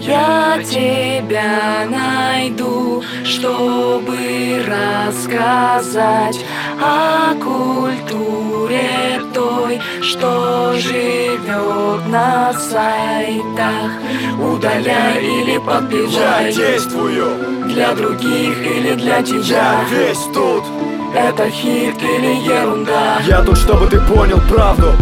Я тебя найду, чтобы рассказать о культуре той, что живет на сайтах. Удаляй или подбивай. Я действую Для других или для тебя. Я весь тут. Это хит или ерунда? Я тут, чтобы ты понял правду.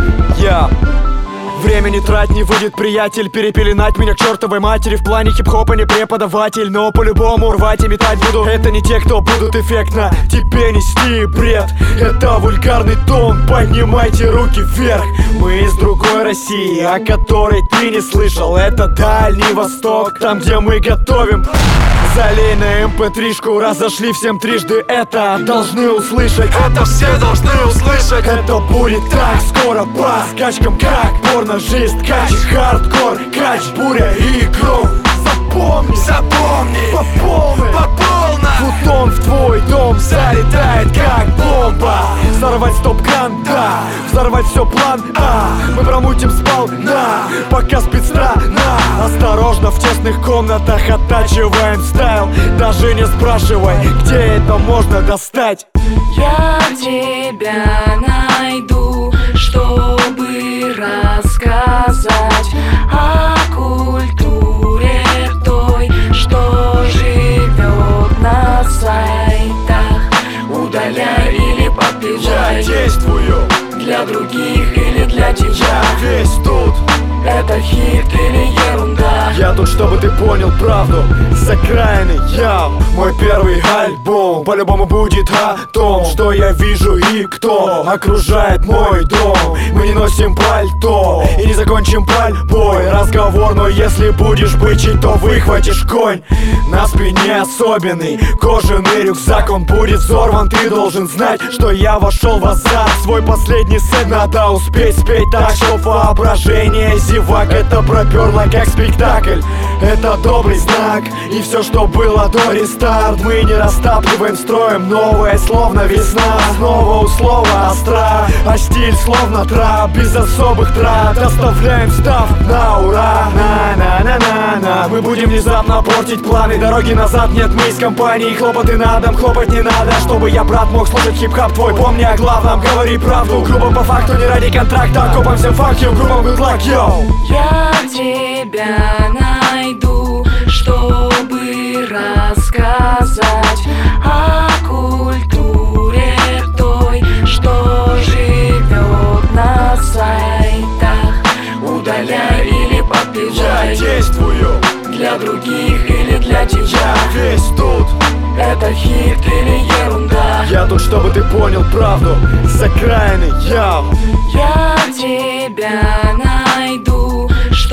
Время не трать, не выйдет, приятель, перепеленать меня к чертовой матери. В плане хип-хопа не преподаватель, но по-любому рвать и метать буду. Это не те, кто будут эффектно тебе нести бред. Это вульгарный тон, поднимайте руки вверх. Мы из другой России, о которой ты не слышал. Это Дальний Восток, там, где мы готовим. Залей на mp3-шку, разошли всем трижды. Это должны услышать, это все должны услышать. Это будет так скоро по скачкам, как порно-жизнь, кач, хардкор, кач, буря и кровь. Запомни, по полной. Футон в твой дом залетает как бомба. Взорвать стоп-кран, да, взорвать все план А. Мы промутим сполна, пока спит страна. Осторожно, в тесных комнатах оттачиваем стайл. Даже не спрашивай, где это можно достать. Я тебя найду, чтобы рассказать о культуре той, что живет на сайтах. Удаляй или подбивай. Я действую Для других или для тебя. Я весь тут. Это хит или ерунда? Я тут, чтобы ты понял правду. С окраины, мой первый альбом по-любому будет о том, что я вижу и кто окружает мой дом. Мы не носим пальто и не закончим пальбой разговор, но если будешь бычить, то выхватишь конь. На спине особенный кожаный рюкзак, он будет взорван. Ты должен знать, что я вошел в азарт. Свой последний сет надо успеть спеть так, что воображение зевак это проперло как спектакль. Это добрый знак, и все, что было до рестарт, мы не растапливаем, строим новое, словно весна. Снова у слова остра, а стиль словно трап, без особых трат. Оставляем став на ура. На-на-на-на-на. Мы будем внезапно портить планы. Дороги назад нет, мы из компании. Хлопоты на дом, хлопать не надо, чтобы я, брат, мог слушать хип-хап твой. Помни о главном, говори правду. Грубо по факту, не ради контракта. Копам всем fuck you, грубо good luck, yo. Я тебя найду, чтобы рассказать о культуре той, что живет на сайтах. Удаляй или подбивай. Я действую Для других или для тебя. Я весь тут. Это хит или ерунда? Я тут, чтобы ты понял правду. С окраины, Я тебя найду,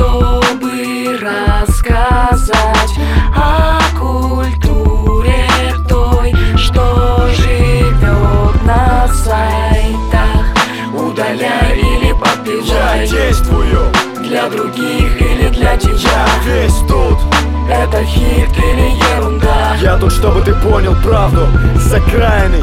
чтобы рассказать о культуре той, что живет на сайтах. Удаляй или подбивай. Я действую Для других или для тебя. Я весь тут. Это хит или ерунда? Я тут, чтобы ты понял правду. С окраины,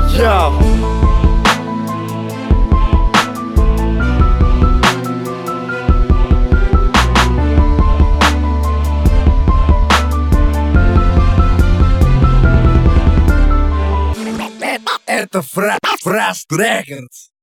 Это Frost Records.